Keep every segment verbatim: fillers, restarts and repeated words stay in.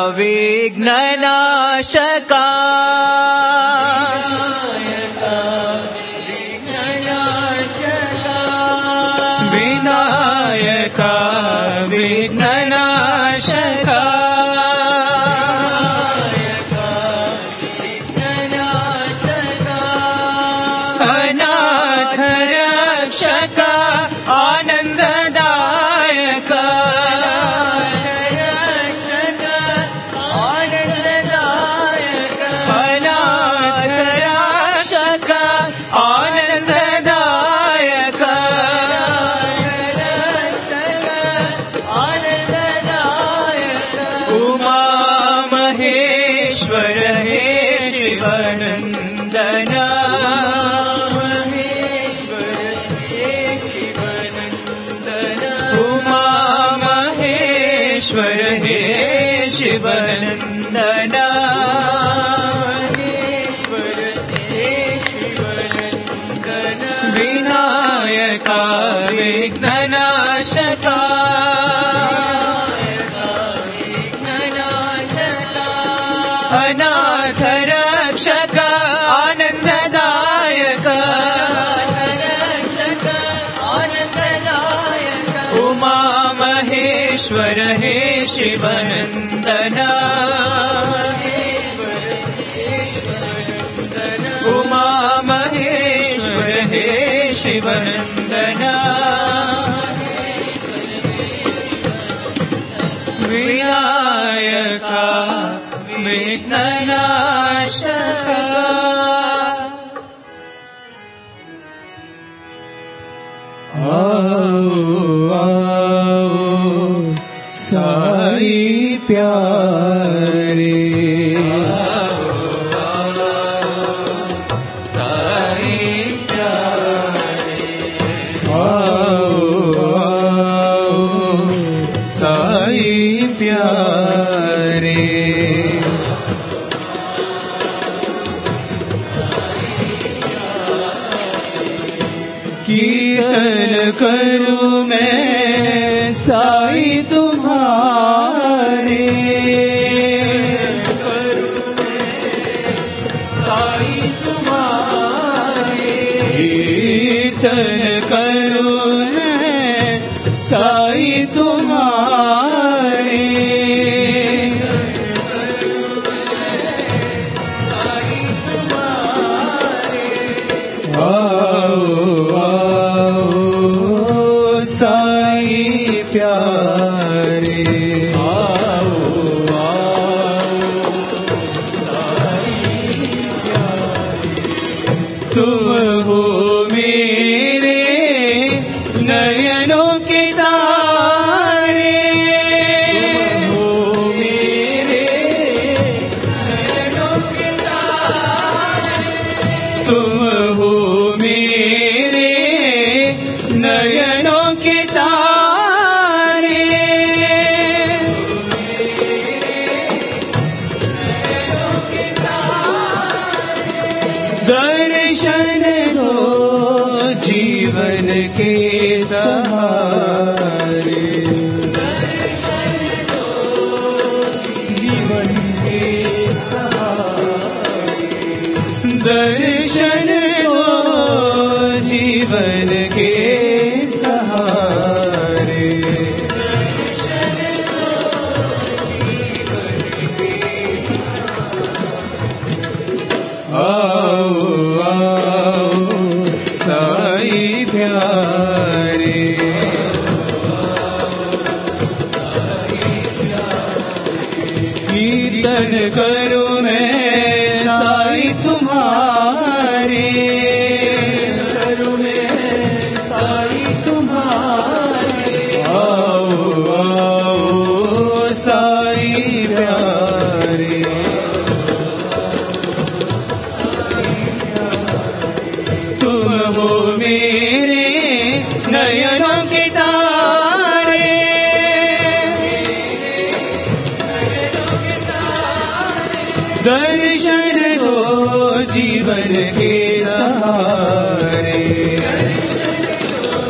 विघ्ननाशका विनायका विघ्ननाशका अनाथ रक्षका आनंददायक अनाथ रक्षक आनंददायक उमा महेश्वर हे शिवनंदन उमा महेश्वर हे शिवनंदन विनायका विघ्ननाशका अनाथ रक्षक आनंददायक उमा महेश्वर हे शिवनंदन उमा महेश्वर हे शिवनंदन विनायका विघ्ननाशका आओ आओ साई प्यारे साई प्यारे आओ आओ साई प्यारे कीर्तन करूं मैं साई तुम्हारे साई तुम्हारे कीर्तन करूं मैं साई तुम्हारे आओ आओ साई प्यारे आओ आओ साई प्यारे तुम हो मेरे नयनों के तारे तुम हो मेरे नयनों के तारे तुम हो मेरे नयनों के तारे दर्शन दो जीवन के सहारे जीवन के सहारे दर्शन दो जीवन के सहारे आओ आओ साई प्यारे कीर्तन करूं मैं साई तुम्हारे करूं मैं साई तुम्हारे आओ आओ साई प्यारे तुम हो मेरे नयनों के तारे दर्शन दो जीवन के सहारे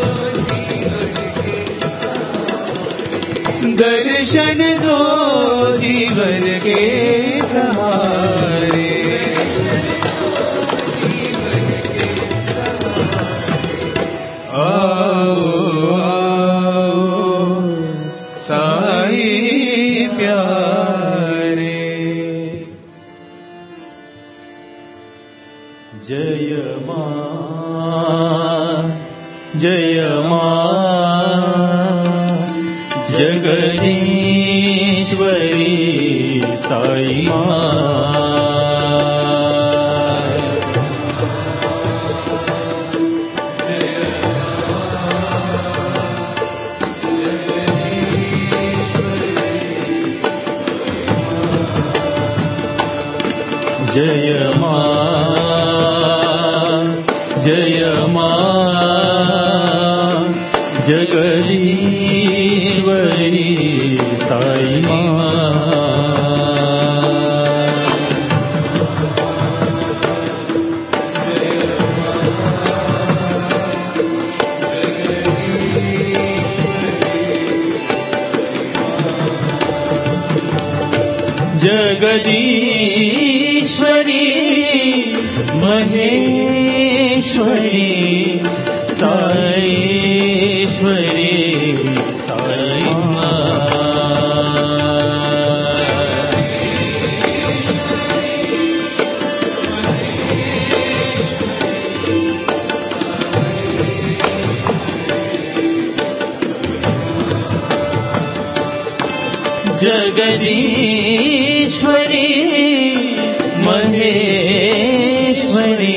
दर्शन दो जीवन के सहारे। आओ आओ साईं प्यारे। जय मां जय मां जगदीश्वरी साई मां। जय मां जय मां जगदीश्वरी साई मां। जगदीश्वरी महेश्वरी साईश्वरी साई मां। जगदीश्वरी महेश्वरी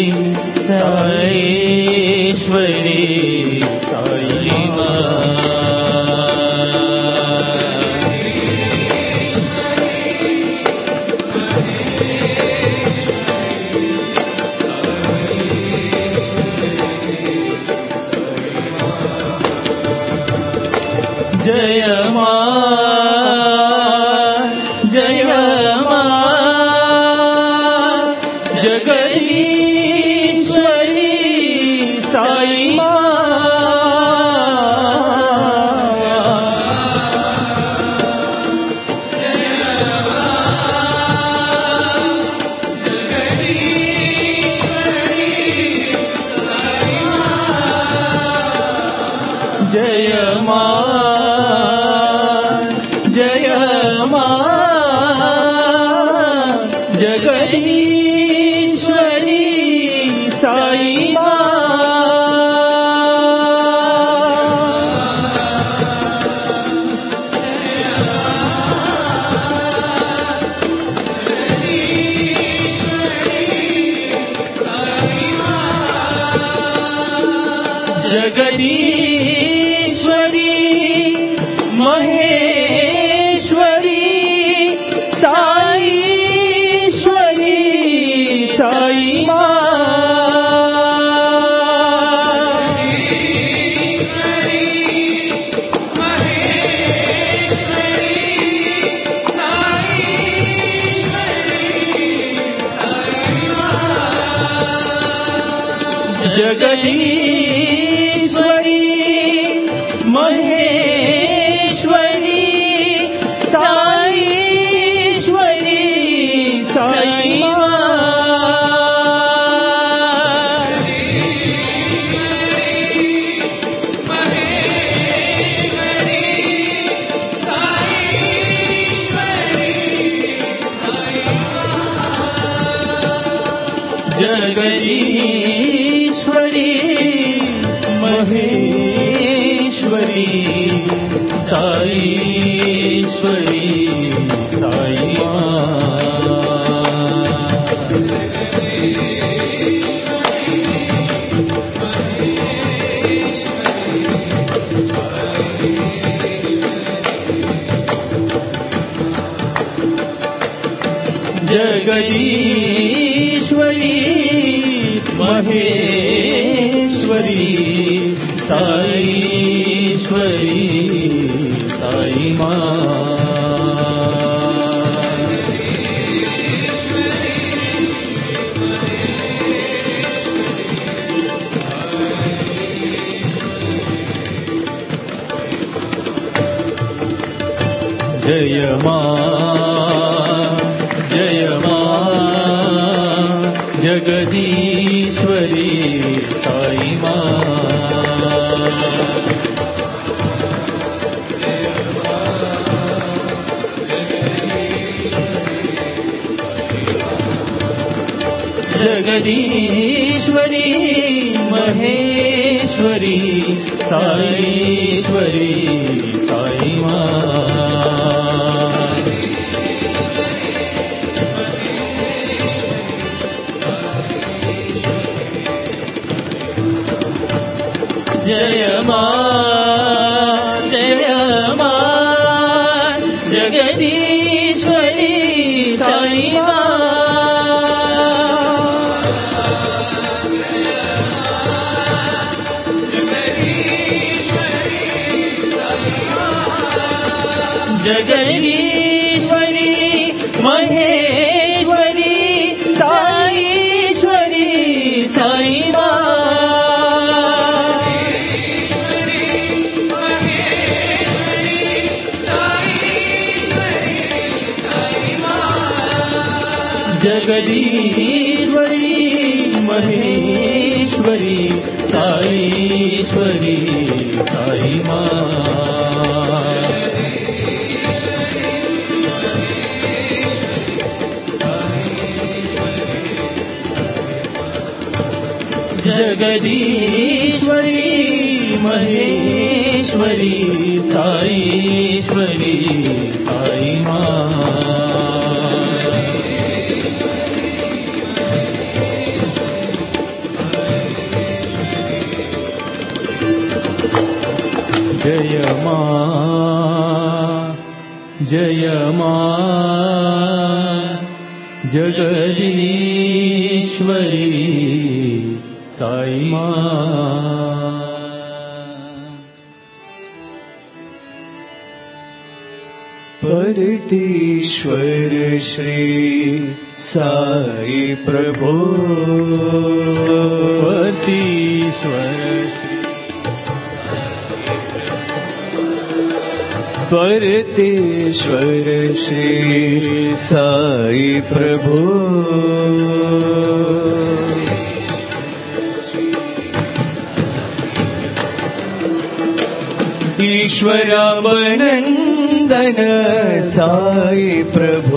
साईश्वरी साई मां। जय मां जय मां जगदीश्वरी साई जय मां जय मां जगदीश्वरी साई जगदीश्वरी महेश्वरी साईश्वरी साई जगदीश्वरी महेश्वरी साईश्वरी साई जगदीश्वरी महेश्वरी साईश्वरी साई जगदीश्वरी महेश्वरी साईश्वरी साई जय मां जय मां जगदीश्वरी साई मां जगदीश्वरी महेश्वरी साईश्वरी साई मां जय मां जय मां जगदीश्वरी साई मां जगदीश्वरी महेश्वरी साईश्वरी साई मां जगदीश्वरी महेश्वरी साईश्वरी साई मां जगदीश्वरी महेश्वरी साईश्वरी साई मां जय मां जय मां जगदीश्वरी साई मां परतीश्वर श्री साई प्रभो परतीश्वर परतेश्वर श्री साई प्रभो ईश्वरावनन्दन साई प्रभो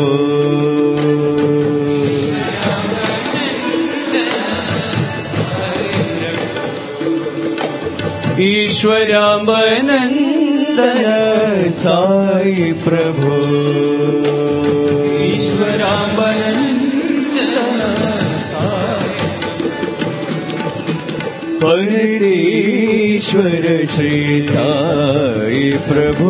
ईश्वरावनन्दन साई प्रभो ईश्वरावनन्दन परतेश्वर श्री साई प्रभो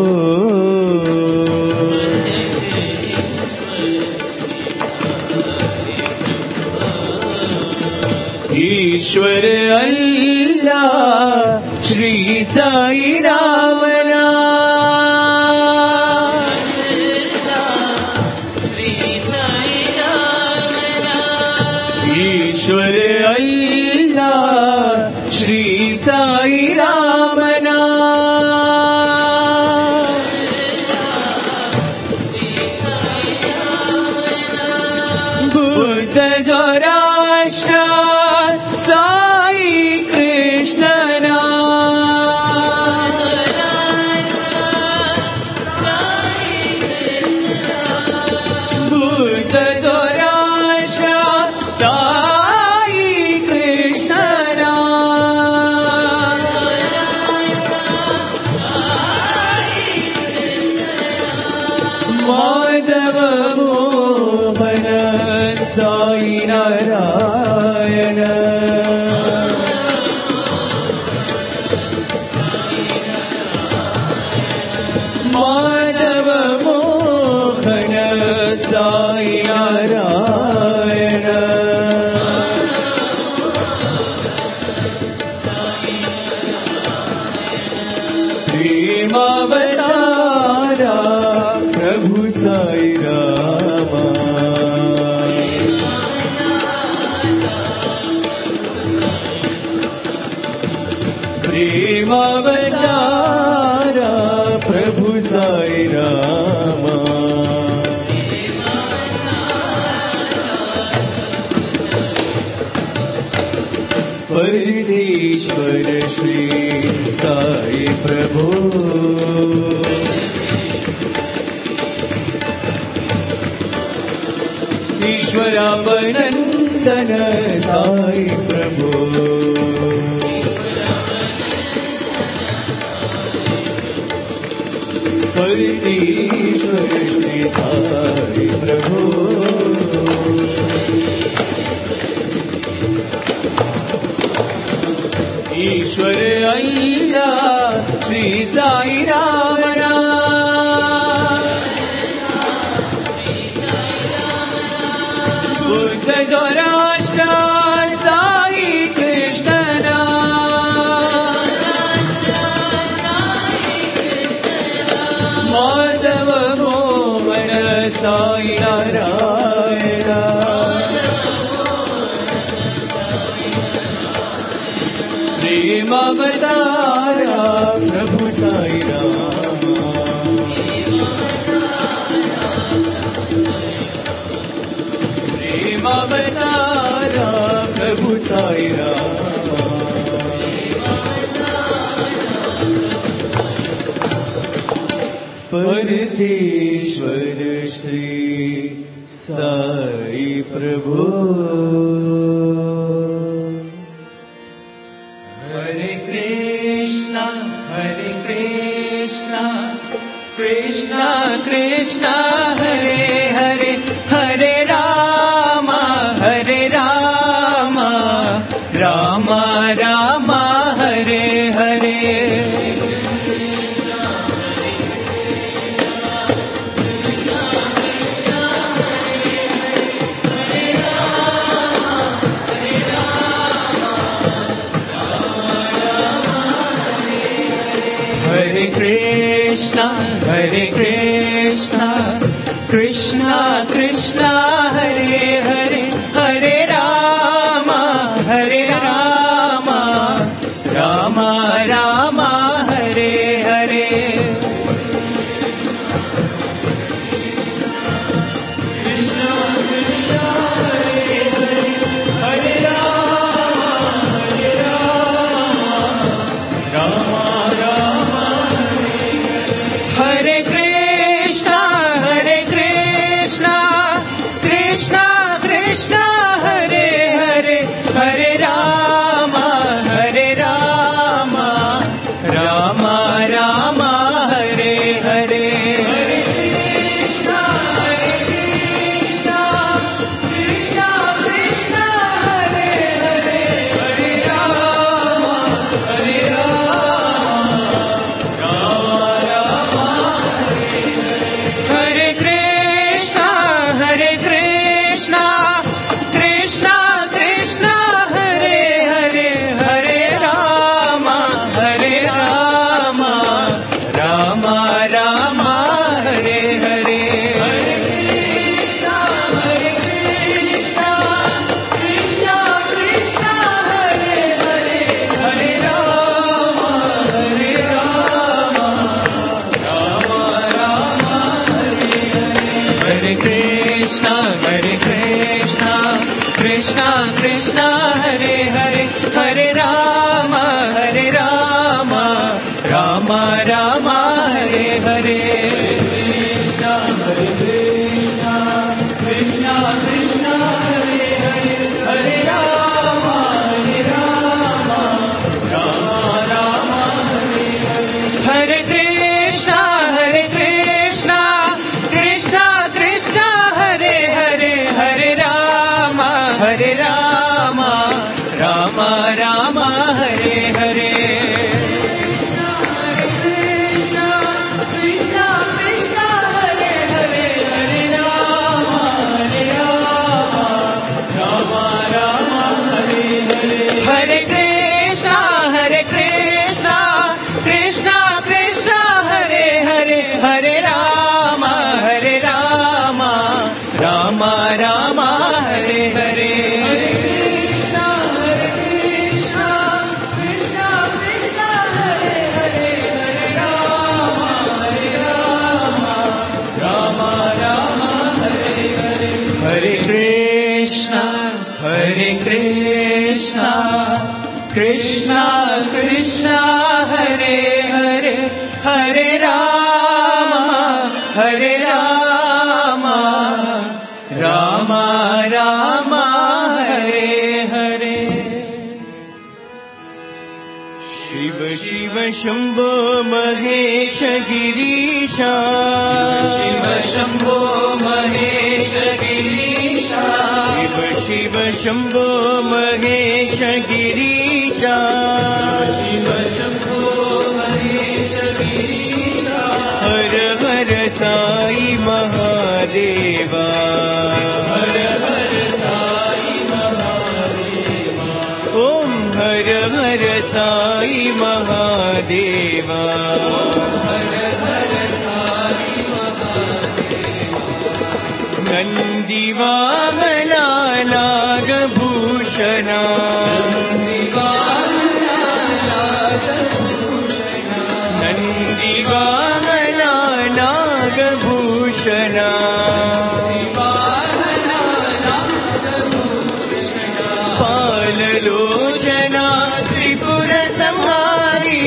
ईश्वर अल्लाह श्री साई रामना ईश्वर अल्लाह श्री साई रामना बुद्ध जोराष्ट्र साई कृष्णना बुद्ध जोराष्ट्र साई कृष्णना माधव मोहन साई नारायण माधव मोहन साई नारायण प्रेमावतारा प्रभु साई रामा प्रेमावतारा प्रभु साई रामा साई प्रभु परमेश्वर श्री साई प्रभु ईश्वर अय्या श्री साई रामना बुद्ध द्वाराष्ट्र साई कृष्णना माधव मोहन साई नारायण प्रेम अवतारा प्रभु साई राम प्रेम अवतारा प्रभु साई राम परमेश्वर श्री साई प्रभु हरे कृष्णा हरे कृष्णा कृष्णा कृष्णा हरे हरे हरे राम हरे राम राम राम हरे हरे हरे कृष्णा हरे कृष्णा कृष्णा कृष्णा हरे हरे हरे राम हरे राम राम राम हरे हरे कृष्णा कृष्णा हरे हरे हरे राम हरे राम राम राम हरे कृष्णा हरे कृष्णा कृष्णा कृष्णा हरे हरे हरे राम हरे राम राम राम हरे हरे हरे कृष्णा हरे कृष्णा कृष्णा कृष्णा हरे हरे हरे राम हरे राम राम राम हरे कृष्णा हरे कृष्णा कृष्णा कृष्णा हरे हरे हरे राम हरे राम राम राम हरे हरे हरे कृष्णा हरे कृष्णा कृष्णा कृष्णा हरे हरे हरे राम हरे राम राम राम हरे कृष्णा हरे कृष्णा कृष्णा कृष्णा हरे हरे हरे राम हरे राम राम राम हरे हरे कृष्णा हरे कृष्णा कृष्णा कृष्णा हरे हरे हरे राम हरे राम राम राम हरे हरे हरे कृष्णा हरे कृष्णा कृष्णा कृष्णा हरे हरे हरे राम हरे राम राम राम हरे हरे कृष्णा कृष्णा कृष्णा हरे हरे हरे राम हरे राम राम राम हरे हरे हरे कृष्णा हरे कृष्णा कृष्णा कृष्णा हरे हरे हरे राम हरे राम राम राम हरे हरे हरे कृष्णा हरे कृष्णा कृष्णा कृष्णा हरे हरे हरे राम हरे राम राम राम हरे हरे हरे कृष्णा हरे कृष्णा कृष्णा कृष्णा हरे हरे हरे राम हरे राम राम राम हरे हरे शिव शिव शम्भो महेश गिरीशा शिव शम्भो महेश गिरीशा शिव शिव शम्भो महेश गिरीशा शिव शम्भो महेश गिरीशा हर हर साई महादेवा हर हर साई महादेवा ओम हर हर साई महादेवा हर हर साई महादेवा नंदीवामना नागभूषणा नंदीवामना नागभूषणा पाललोचना त्रिपुर संहारी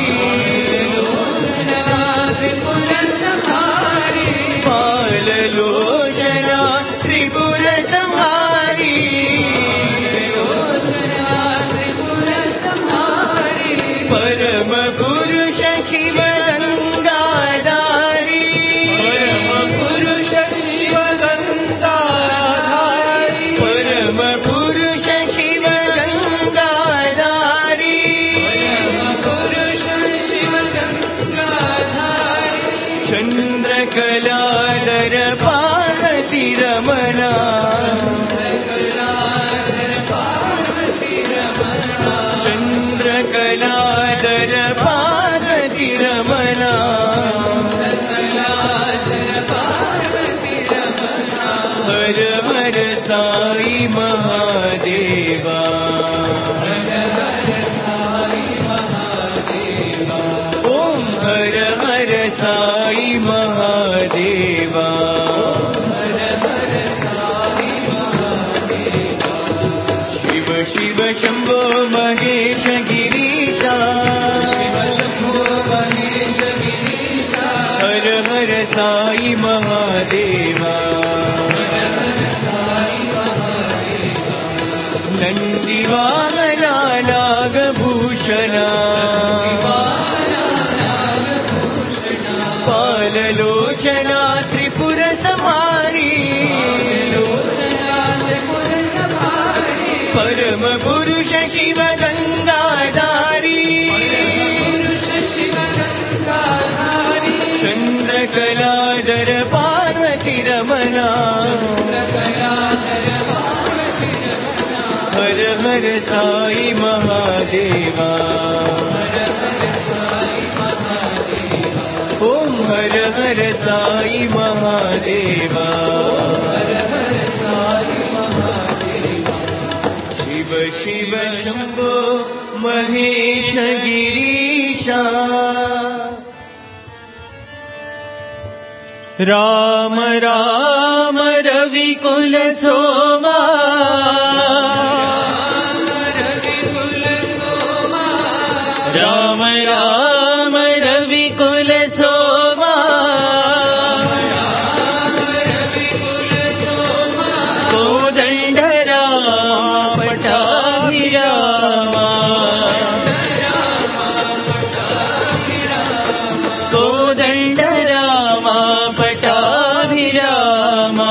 त्रिपुर संहारी पाललोचना त्रिपुर संहारी त्रिपुर संहारी परम पुरुष शिव गंगाधारी परम पुरुष शिव गंगाधारी परम पुरुष शिव गंगाधारी परम पुरुष शिव गंगाधारी चंद्रकलाधर पार्वती रमणा चंद्रकलाधर पार्वती रमणा हर हर साई महादेवा हर हर साई महादेवा ओम हर हर साई महादेवा हर हर साई महादेवा शिव शिव शंभो महेश गिरीशा शिव शंभो महेश गिरीशा हर हर साई महादेवा नंदीवामना नागभूषणा पाललोचना त्रिपुर संहारी परम पुरुष शिव गंगाधारी चंद्रकलाधर पार्वती रमणा हर हर साई महादेवा ओम हर हर साई महादेवा शिव शिव शंभो महेश गिरीशा राम राम रविकुल सोमा राम राम रविकुल सोमा कोदंड राम पट्टाभिरामा कोदंड राम पट्टाभिरामा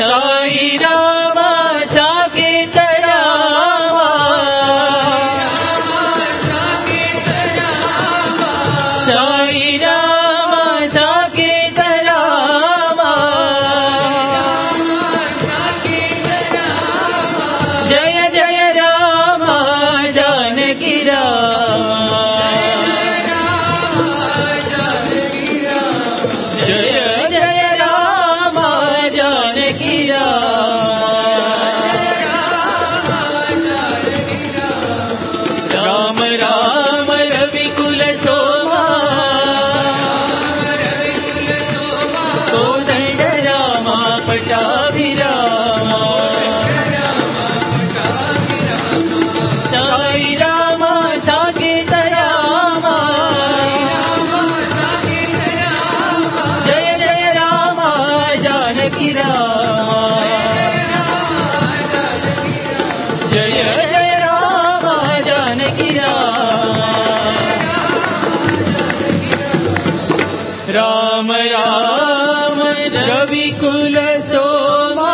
साई रामा साकेत रामा जय जय राम जानकी राम राम रविकुल सोमा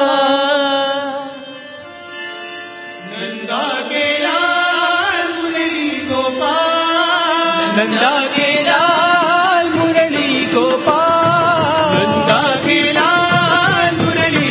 नंदा के लाल मुरली गोपाल नंदा के लाल मुरली गोपाल नंदा के लाल मुरली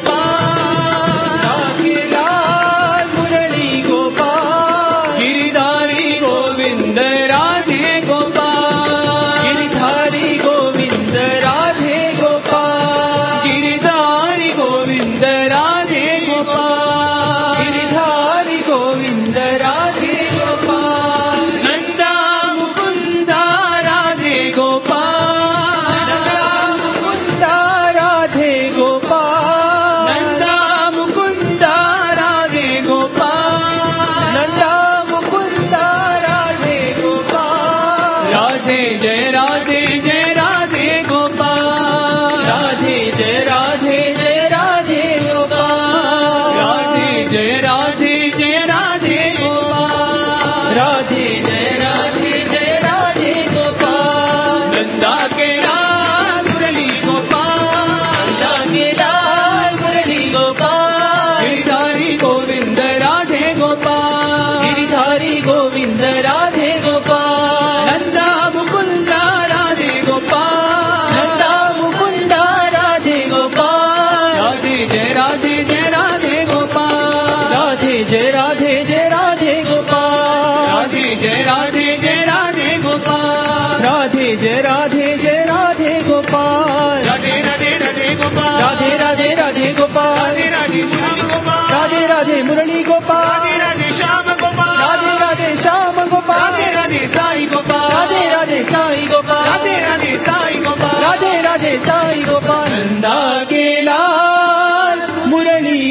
गोपाल के लाल मुरली गोपाल गिरिधारी गोविंद राधे गोपाल गिरिधारी गोविंद राधे गोपाल गिरिधारी गोविंद राधे गोपाल गिरिधारी गोविंद राधे गोपाल नंदा मुकुंदा राधे गोपाल नंदा मुकुंदा राधे गोपाल नंदा मुकुंदा राधे गोपाल नंदा मुकुंदा राधे गोपाल राधे जय राधे जय राधे गोपाल राधे जय राधे जय राधे गोपाल राधे जय राधे जय राधे गोपाल राधे जय राधे जय राधे गोपाल नंदा के लाल मुरली गोपाल नंदा के लाल मुरली गोपाल गिरिधारी गोविंद राधे गोपाल गिरिधारी गोविंद राधे गोपाल नंदा मुकुंदा राधे गोपाल नंदा मुकुंदा राधे गोपाल राधे जय राधे जय राधे गोपाल राधे जय राधे जय राधे गोपाल राधे जय राधे जय राधे गोपाल राधे जय राधे जय राधे गोपाल राधे राधे राधे गोपाल राधे राधे राधे गोपाल राधे राधे श्याम गोपाल राधे राधे मुरली गोपाल राधे राधे श्याम गोपाल राधे राधे श्याम गोपाल राधे राधे साई गोपाल राधे राधे साई गोपाल राधे राधे साई गोपाल राधे राधे साई गोपाल नंदा के लाल मुरली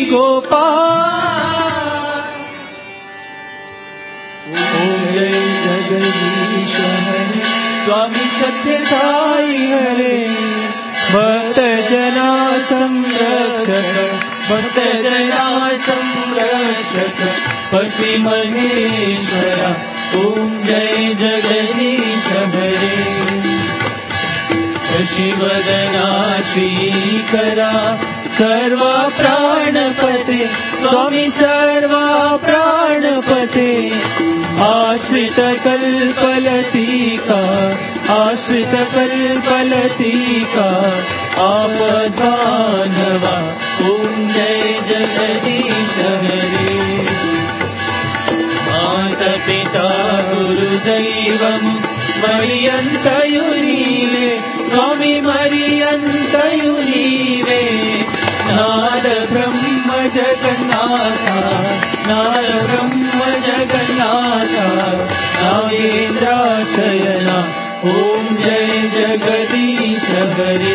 गोपाल ओम जय जगदीश हरे स्वामी सत्य साई हरे भक्त जना संरक्षक भक्त जना संरक्षक पति महेश्वरा ओम जय जगदीश हरे शशिवदना श्रीकरा सर्वा प्राणपते स्वामी सर्वा प्राणपते आश्रित कल्पलतिका आश्रित कल्पलतिका आपदानवा ओम जय जगदीश हरे माता पिता गुरुदैवं मरियन्तयु नीवे स्वामी मरियन्तयु नीवे नाद ब्रह्म जगन्नाथ नाद ब्रह्म जगन्नाथ नागेन्द्राशयना ओम जय जगदीश हरे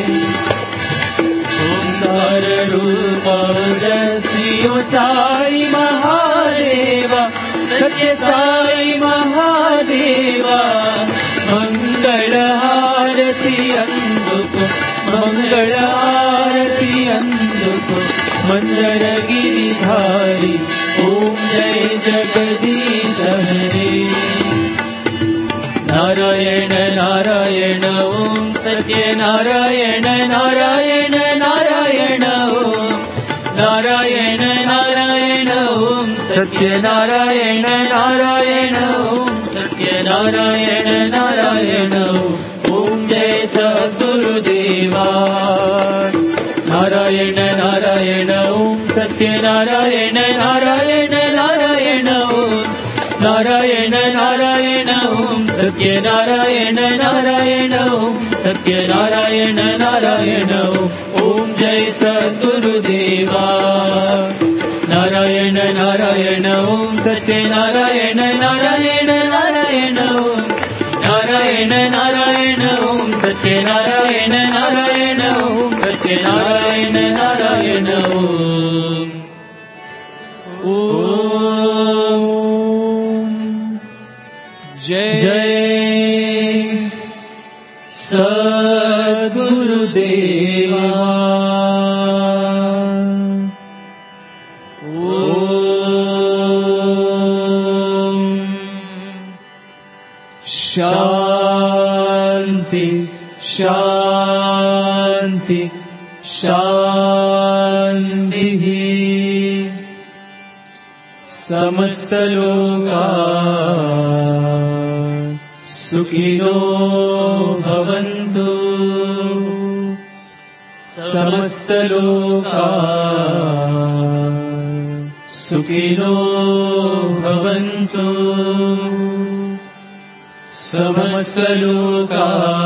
ओंकार रूप ओजस्वी साई महादेवा सत्य साई महादेवा मंगल हारति अंदुको मंगल हारति अंदुको मंदर गिरिधारी ओम जय जगदीश हरे नारायण नारायण ओम सत्य नारायण नारायण नारायण ओम नारायण नारायण ओम सत्य नारायण नारायण ओम सत्य नारायण नारायण ओम जय सद्गुरुदेवा नारायण नारायण ओम सत्य नारायण नारायण नारायण ओम नारायण नारायण ओम सत्य नारायण नारायण ओम सत्य नारायण नारायण ओम जय सद्गुरुदेवा नारायण नारायण ओम सत्य नारायण नारायण नारायण ओम नारायण नारायण ओम सत्य नारायण नारायण ओम सत्य नारायण नारायण ओम जय जय सद्गुरुदेवा ఓం శాంతి శాంతి శాంతి సమస్తలోకా సుఖినో భవంతు సమస్తలోకా సుఖినో భవంతు సమస్తలోకా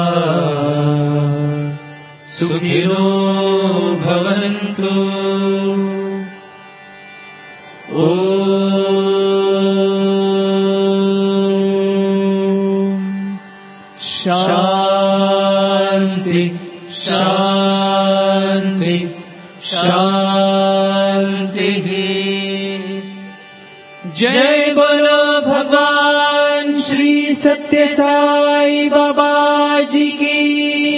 సుఖినో భవంతు. ఓం శాంతి శాంతి శాంతి. जय बोलो भगवान श्री सत्य साई बाबा जी की.